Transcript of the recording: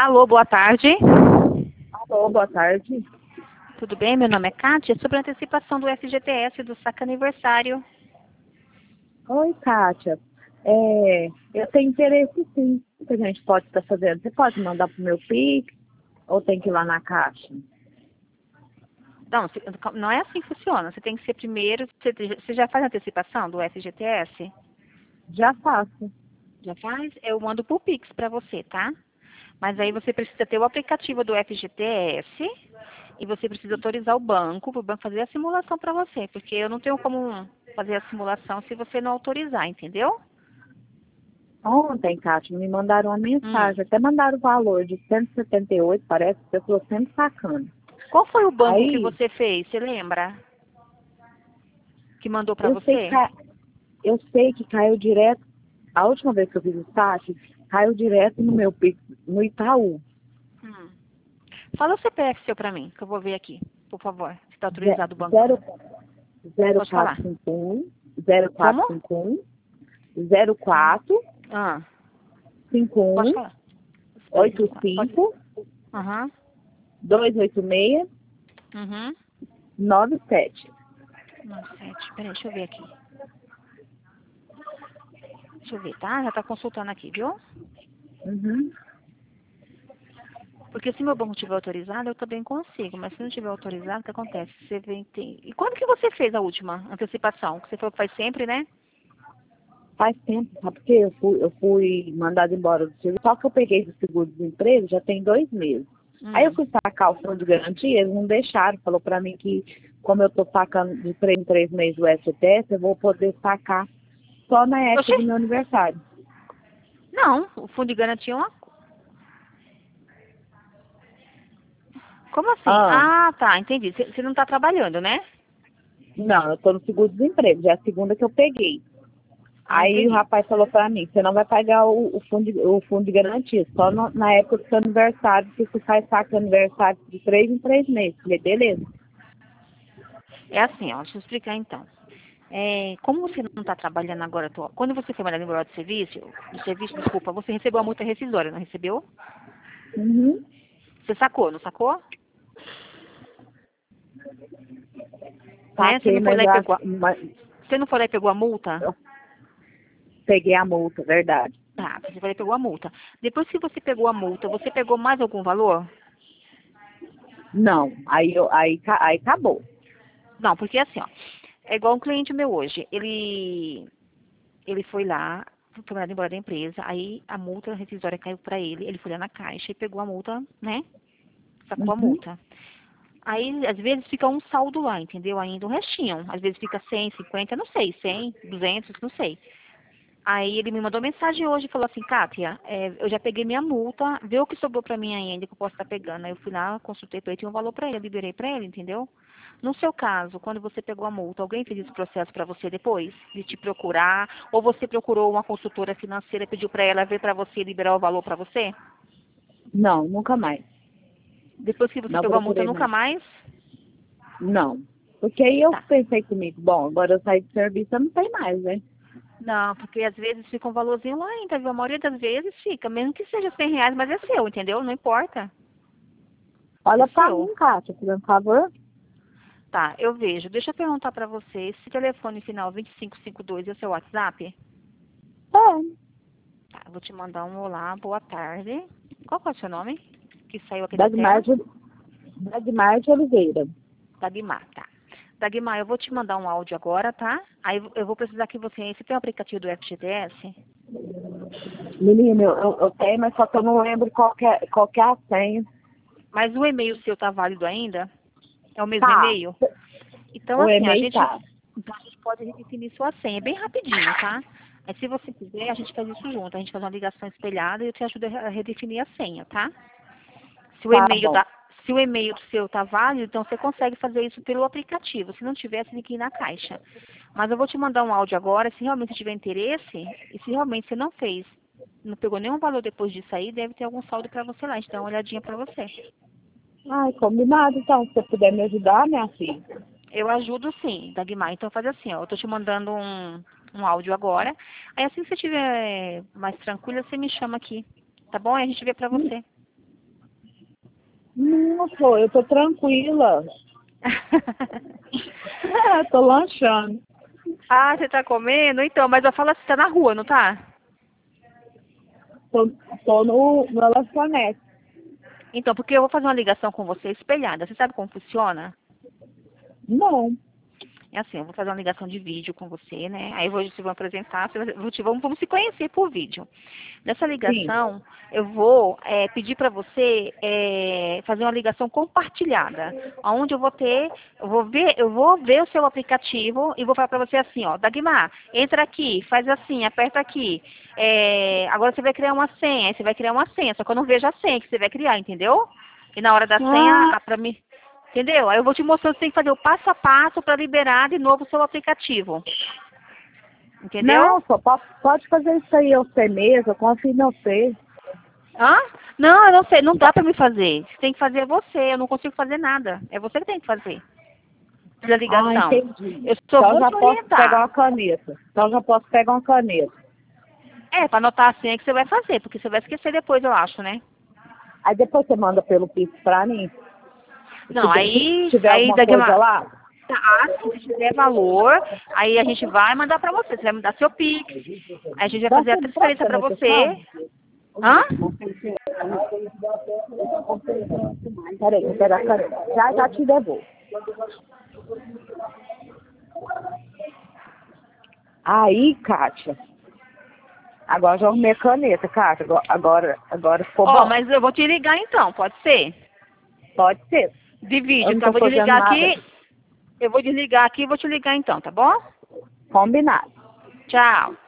Alô, boa tarde. Alô, boa tarde. Tudo bem? Meu nome é Kátia. É sobre a antecipação do FGTS do saque aniversário. Oi, Kátia. Eu tenho interesse sim. O que a gente pode estar fazendo? Você pode mandar para o meu Pix ou tem que ir lá na caixa? Não, não é assim que funciona. Você tem que ser primeiro. Você já faz a antecipação do FGTS? Já faço. Já faz? Eu mando por Pix para você, tá? Mas aí você precisa ter o aplicativo do FGTS e você precisa autorizar o banco para o banco fazer a simulação para você, porque eu não tenho como fazer a simulação se você não autorizar, entendeu? Ontem, Kátia, me mandaram uma Hum. mensagem, até mandaram o valor de 178, parece que eu estou sempre sacando. Qual foi o banco que Aí, você fez? Você lembra? Que mandou para eu sei que, você? eu sei que caiu direto, a última vez que eu fiz o saque, caiu direto no meu Pix, no Itaú. Hum. Fala o CPF seu para mim, que eu vou ver aqui, por favor. Se está Ze- autorizado o banco. zero- Pode falar. 0451 Como? 0451 04 Ah, pode 51 falar. Espera aí, pode. 85 Aham. 286 Uhum. 97. 97. Peraí, deixa eu ver aqui. Deixa eu ver, tá? Já tá consultando aqui, viu? Uhum. Porque se meu banco tiver autorizado, eu também consigo. Mas se não tiver autorizado, o que acontece? Você vem tem... E quando que você fez a última antecipação? Que você falou que faz sempre, né? Faz tempo, sabe? Porque eu fui mandada embora do serviço. Só que eu peguei do seguro-desemprego já tem 2 meses. Aí eu Hum. fui sacar o fundo de garantia, eles não deixaram. Falou pra mim que, como eu tô sacando de 3 em 3 meses o FGTS, eu vou poder sacar só na época Oxê, do meu aniversário. não. O fundo de garantia é uma... Como assim? Ah, Ah, tá. Entendi. Você não tá trabalhando, né? não, eu tô no seguro-desemprego, já é a segunda que eu peguei. Ah, Aí o entendi. rapaz falou pra mim, você não vai pagar o fundo de garantia, só na época do seu aniversário, que você faz saque de aniversário de 3 em 3 meses. Falei, beleza. É assim, ó. Deixa eu explicar então. Como você não está trabalhando agora, quando você foi mandado embora do serviço, desculpa, você recebeu a multa rescisória, não recebeu? Uhum. Você sacou, não sacou? Né? Você Saquei, não foi mas lá e pegou, mas você não foi lá e pegou a multa? eu peguei a multa, verdade. Tá, você foi lá e pegou a multa. Depois que você pegou a multa, você pegou mais algum valor? Não, aí acabou. Não, porque assim, ó, é igual um cliente meu hoje. Ele foi lá, foi mandado embora da empresa, aí a multa rescisória caiu pra ele, ele foi lá na caixa e pegou a multa, né? Sacou a Uhum. multa. Aí, às vezes, fica um saldo lá, entendeu? Ainda um restinho. Às vezes fica 100, 50, não sei, 100, 200, não sei. Aí ele me mandou mensagem hoje e falou assim, Kátia, eu já peguei minha multa, vê o que sobrou pra mim ainda que eu posso estar pegando. Aí eu fui lá, consultei pra ele, tinha um valor pra ele, liberei pra ele, entendeu? No seu caso, quando você pegou a multa, alguém fez esse processo pra você depois de te procurar? Ou você procurou uma consultora financeira, pediu pra ela ver pra você liberar o valor pra você? Não, nunca mais. Depois que você Não pegou a multa, procurei nunca mais. mais? Não. Porque aí eu Tá. pensei comigo, bom, agora eu saí do serviço, eu não tenho mais, né? Não, porque às vezes fica um valorzinho lá ainda, viu? A maioria das vezes fica, mesmo que seja 100 reais, mas é seu, entendeu? Não importa. É Olha pra seu. mim, Kátia, por favor. Tá, eu vejo. Deixa eu perguntar pra você, esse telefone final 2552 é o seu WhatsApp? É, Tá, eu vou te mandar um olá, boa tarde. Qual que é o seu nome? Que saiu aqui da Dagmar tela? de, Dagmar de Oliveira. Dagmar, tá. Dagmar, eu vou te mandar um áudio agora, tá? Aí eu vou precisar que você tem o aplicativo do FGTS? Menina, eu tenho, mas só que eu não lembro qual que é a senha. Mas o e-mail seu tá válido ainda? É o mesmo Tá, e-mail? Então, o assim, e-mail tá. então a gente pode redefinir sua senha bem rapidinho, tá? Aí, se você quiser, a gente faz isso junto. A gente faz uma ligação espelhada e eu te ajudo a redefinir a senha, tá? Se o Tá e-mail bom. da, se o e-mail seu tá válido, então você consegue fazer isso pelo aplicativo. Se não tiver, você tem que ir na caixa. Mas eu vou te mandar um áudio agora, se realmente tiver interesse, e se realmente você não fez, não pegou nenhum valor depois disso aí, deve ter algum saldo para você lá. A gente dá uma olhadinha para você. Ai, combinado, então. Se você puder me ajudar, minha filha. Eu ajudo sim, Dagmar. Então faz assim, ó, eu tô te mandando um áudio agora. Aí assim que você estiver mais tranquila, você me chama aqui, tá bom? Aí a gente vê pra você. Não, pô, eu tô tranquila. Tô lanchando. Ah, você tá comendo? Então, mas eu falo assim, tá na rua, não tá? Tô, tô no lanchonete. Então, porque eu vou fazer uma ligação com você espelhada. Você sabe como funciona? Não. É assim, eu vou fazer uma ligação de vídeo com você, né? Aí eu te vou apresentar, vamos se conhecer por vídeo. Nessa Sim. ligação, eu vou pedir para você fazer uma ligação compartilhada, onde eu vou ver o seu aplicativo e vou falar para você assim, ó, Dagmar, entra aqui, faz assim, aperta aqui. Agora você vai criar uma senha, aí você vai criar uma senha, só que eu não vejo a senha que você vai criar, entendeu? E na hora da Ah, senha, para mim, entendeu? Aí eu vou te mostrando, você tem que fazer o passo a passo para liberar de novo o seu aplicativo. Entendeu? não, só pode fazer isso aí você mesmo, eu confio em você. Hã? Não, eu não sei, não dá pra me fazer. Você tem que fazer você, eu não consigo fazer nada. É você que tem que fazer. Da Ah, ligação. entendi. Eu só Então vou já te posso pegar uma orientar. caneta. Então já posso pegar uma caneta. É, pra anotar a senha que você vai fazer, porque você vai esquecer depois, eu acho, né? Aí depois você manda pelo Pix pra mim. Não, Se aí, tiver alguma daqui coisa uma. lá, Ah, se tiver valor, aí a gente vai mandar pra você. Você vai mandar seu Pix. Aí a gente vai dá fazer a sempre pra transferência você, pra né? Você sabe? você. Hã? Peraí, vou pegar a caneta. Já te devolvo. Aí, Kátia. Agora já arrumei a caneta, Kátia. Agora ficou Ó, bom. mas eu vou te ligar então, pode ser? Pode ser. De Eu vídeo, não tá? Eu tô vou fazendo desligar nada. aqui. Eu vou desligar aqui e vou te ligar então, tá bom? Combinado. Tchau.